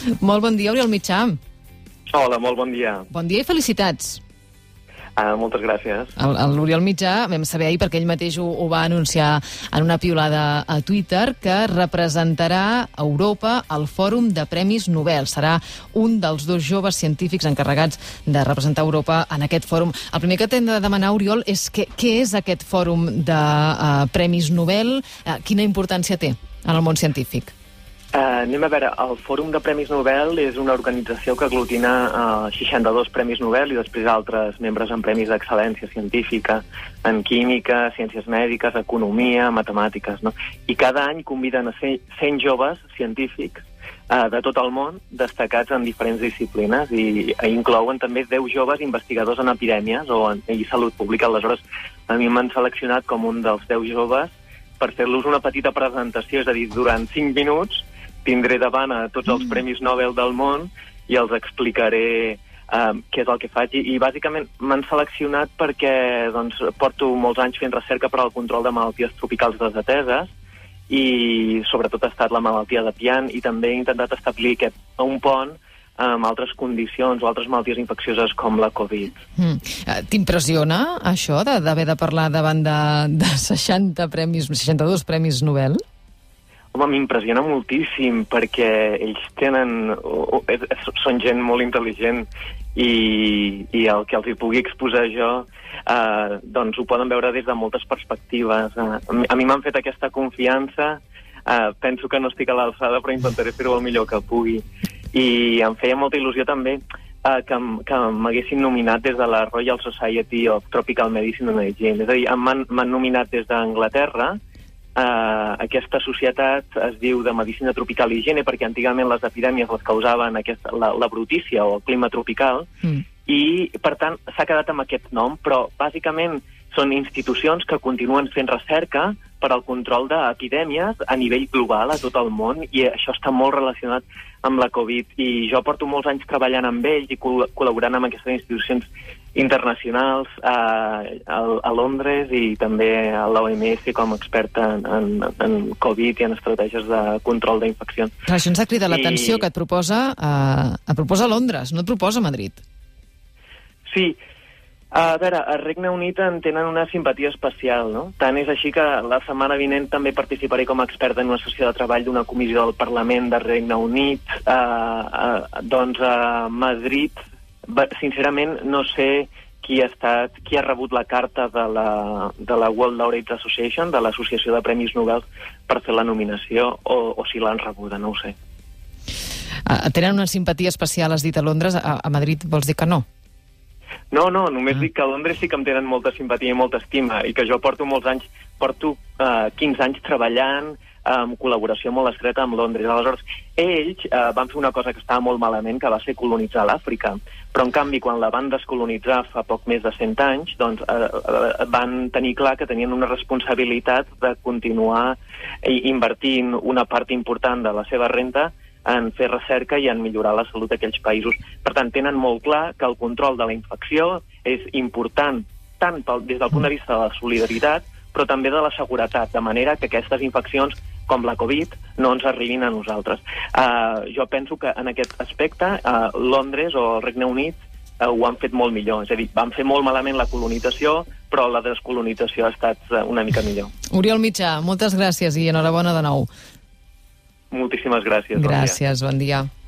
Molt bon dia, Oriol Mitjà. Hola, molt bon dia. Bon dia i felicitats. Moltes gràcies. L'Oriol Mitjà, vam saber ahir, perquè ell mateix ho va anunciar en una piulada a Twitter, que representarà Europa al Fòrum de Premis Nobel. Serà un dels 2 joves científics encarregats de representar Europa en aquest fòrum. El primer que t'hem de demanar, Oriol, és què és aquest Fòrum de Premis Nobel? Quina importància té en el món científic? Anem a veure, el Fòrum de Premis Nobel és una organització que aglutina 62 Premis Nobel i després altres membres en premis d'excel·lència científica, en química, ciències mèdiques, economia, matemàtiques, no? I cada any conviden a 100 joves científics de tot el món, destacats en diferents disciplines, i inclouen també 10 joves investigadors en epidèmies o en salut pública. Aleshores, a mi m'han seleccionat com un dels 10 joves per fer-los una petita presentació, és a dir, durant 5 minuts tindré davant a tots els Premis Nobel del món i els explicaré què és el que faig. I bàsicament m'han seleccionat perquè porto molts anys fent recerca per al control de malalties tropicals desateses i sobretot ha estat la malaltia de Pian, i també he intentat establir un pont amb altres condicions o altres malalties infeccioses com la Covid. T'impressiona això d'haver de parlar davant de 62 Premis Nobel? Home, m'impressiona moltíssim perquè ells són gent molt intel·ligent i el que els hi pugui exposar jo ho poden veure des de moltes perspectives. A mi m'han fet aquesta confiança, penso que no estic a l'alçada, però intentaré fer-ho el millor que pugui. I em feia molta il·lusió també que m'haguessin nominat des de la Royal Society of Tropical Medicine and Hygiene. És a dir, m'han nominat des d'Anglaterra. Aquesta societat es diu de Medicina Tropical i Higiene perquè antigament les epidèmies les causaven la brutícia o el clima tropical, i per tant s'ha quedat amb aquest nom, però bàsicament són institucions que continuen fent recerca per al control d'epidèmies a nivell global a tot el món, i això està molt relacionat amb la Covid, i jo porto molts anys treballant amb ells i col·laborant amb aquestes institucions internacionals a Londres i també a l'OMS com a experta en Covid i en estratègies de control d'infeccions. Això ens ha cridat l'atenció, que et proposa Londres, no et proposa Madrid. Sí. A veure, a Regne Unit en tenen una simpatia especial, no? Tant és així que la setmana vinent també participaré com a experta en una sessió de treball d'una comissió del Parlament de Regne Unit. A Madrid, sincerament, no sé qui ha rebut la carta de la World Laureates Association, de l'Associació de Premis Nobel, per fer la nominació, o si l'han rebuda, no ho sé. Tenen una simpatia especial, has dit, a Londres. A Madrid vols dir que no? No, només dic que a Londres sí que em tenen molta simpatia i molta estima, i que jo porto 15 anys treballant en col·laboració molt estreta amb Londres. Aleshores, ells van fer una cosa que estava molt malament, que va ser colonitzar l'Àfrica. Però, en canvi, quan la van descolonitzar fa poc més de 100 anys, van tenir clar que tenien una responsabilitat de continuar invertint una part important de la seva renda en fer recerca i en millorar la salut d'aquells països. Per tant, tenen molt clar que el control de la infecció és important tant des del punt de vista de la solidaritat, però també de la seguretat, de manera que aquestes infeccions, com la Covid, no ens arribin a nosaltres. Jo penso que en aquest aspecte Londres o el Regne Unit ho han fet molt millor. És a dir, van fer molt malament la colonització, però la descolonització ha estat una mica millor. Oriol Mitjà, moltes gràcies i enhorabona de nou. Moltíssimes gràcies. Gràcies, bon dia.